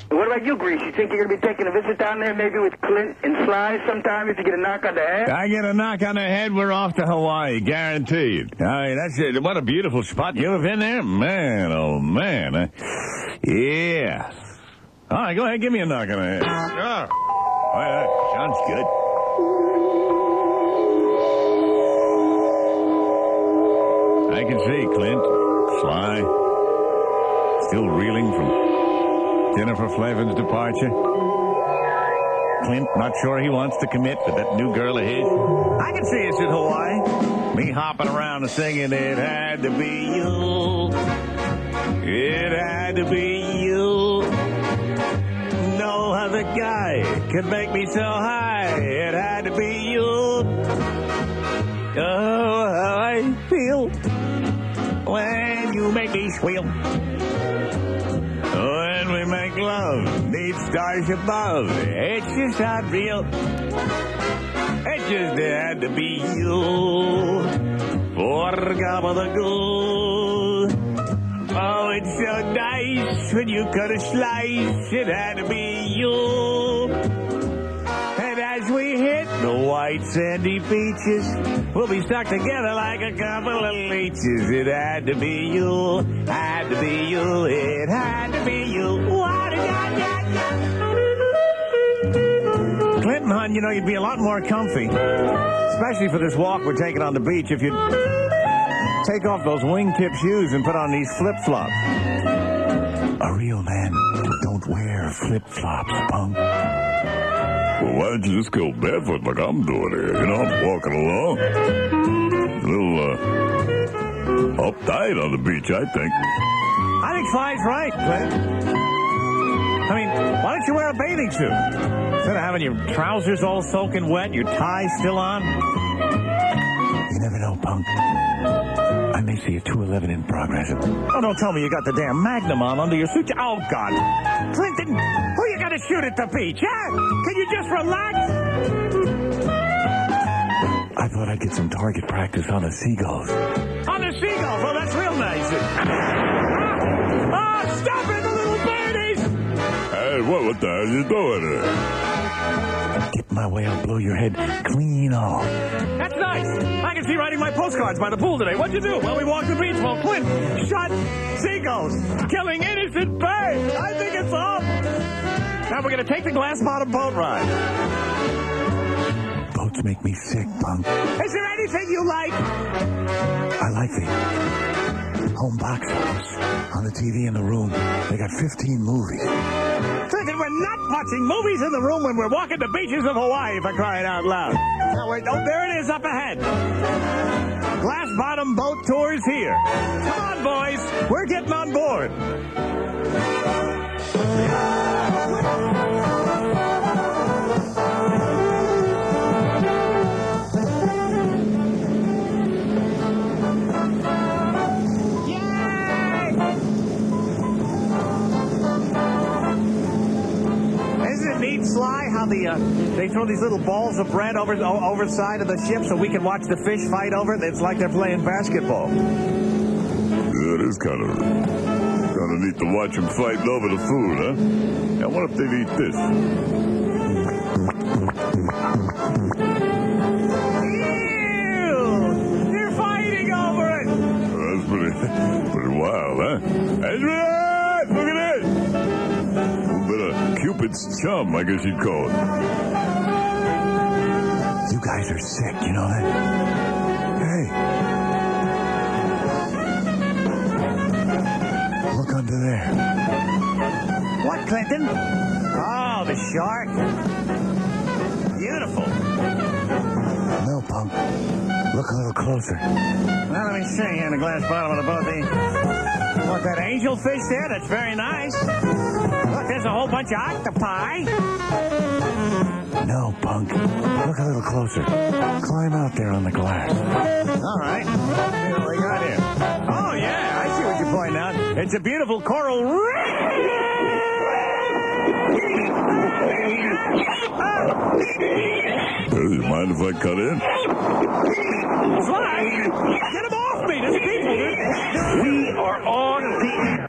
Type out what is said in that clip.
What about you, Grease? You think you're going to be taking a visit down there maybe with Clint and Sly sometime if you get a knock on the head? I get a knock on the head, we're off to Hawaii, guaranteed. I mean, that's it. What a beautiful spot. You ever been there? Man, oh, man. Yeah. All right, go ahead, give me a knock on the head. Sure. Oh, yeah, sounds good. I can see Clint, Sly, still reeling from Jennifer Flavin's departure. Clint, not sure he wants to commit to that new girl of his. I can see us in Hawaii. Me hopping around and singing, it had to be you. It had to be you. No other guy could make me so high. It had to be you. Oh, how I feel when you make me squeal. When we make love, neath stars above, it's just not real. It just had to be you. For gobble-a-goo. Oh, it's so nice when you cut a slice. It had to be you. And as we hit the white sandy beaches, we'll be stuck together like a couple of leeches. It had to be you. Had to be you. It had to be you. Clinton, hon, you know, you'd be a lot more comfy, especially for this walk we're taking on the beach, if you'd take off those wingtip shoes and put on these flip-flops. A real man don't wear flip-flops, punk. Well, why don't you just go barefoot like I'm doing here? You know, I'm walking along. A little, uptight on the beach, I think. I think Sly's right, Clint. I mean, why don't you wear a bathing suit? Instead of having your trousers all soaking wet, your tie still on. You never know, punk. I may see a 211 in progress. Oh, don't tell me you got the damn Magnum on under your suit. Oh, God. Clinton, who you gonna shoot at the beach, huh? Can you just relax? I thought I'd get some target practice on the seagulls. On the seagulls? Oh, that's real nice. Stop it, the little birdies! Hey, what the hell are you doing here? Get my way, I'll blow your head clean off. That's nice. I can see writing my postcards by the pool today. What'd you do? Well, we walked the beach while Clint shot seagulls, killing innocent birds. I think it's off. Now we're going to take the glass-bottom boat ride. Boats make me sick, punk. Is there anything you like? I like the home box office on the TV in the room. They got 15 movies. Clinton, we're not watching movies in the room when we're walking the beaches of Hawaii, for crying out loud. Oh, wait, oh, there it is up ahead. Glass-bottom boat tours here. Come on, boys. We're getting on board. Sly, how they throw these little balls of bread over the side of the ship so we can watch the fish fight over it. It's like they're playing basketball. Yeah, it is kind of neat to watch them fighting over the food, huh? I wonder if they'd eat this. Ew! They're fighting over it! That's pretty wild, huh? Adrian! Look at this! Cupid's chum, I guess you'd call it. You guys are sick, you know that? Hey. Look under there. What, Clinton? Oh, the shark. Beautiful. No, punk. Look a little closer. Well, let me see here in the glass bottom of the boat. What, that angelfish there? That's very nice. Look, there's a whole bunch of octopi. No, punk. Look a little closer. Climb out there on the glass. All right. See what we got here. Oh, yeah, I see what you're pointing out. It's a beautiful coral reef. Do you mind if I cut in? Sly, get him off me. There's people. We are on the air.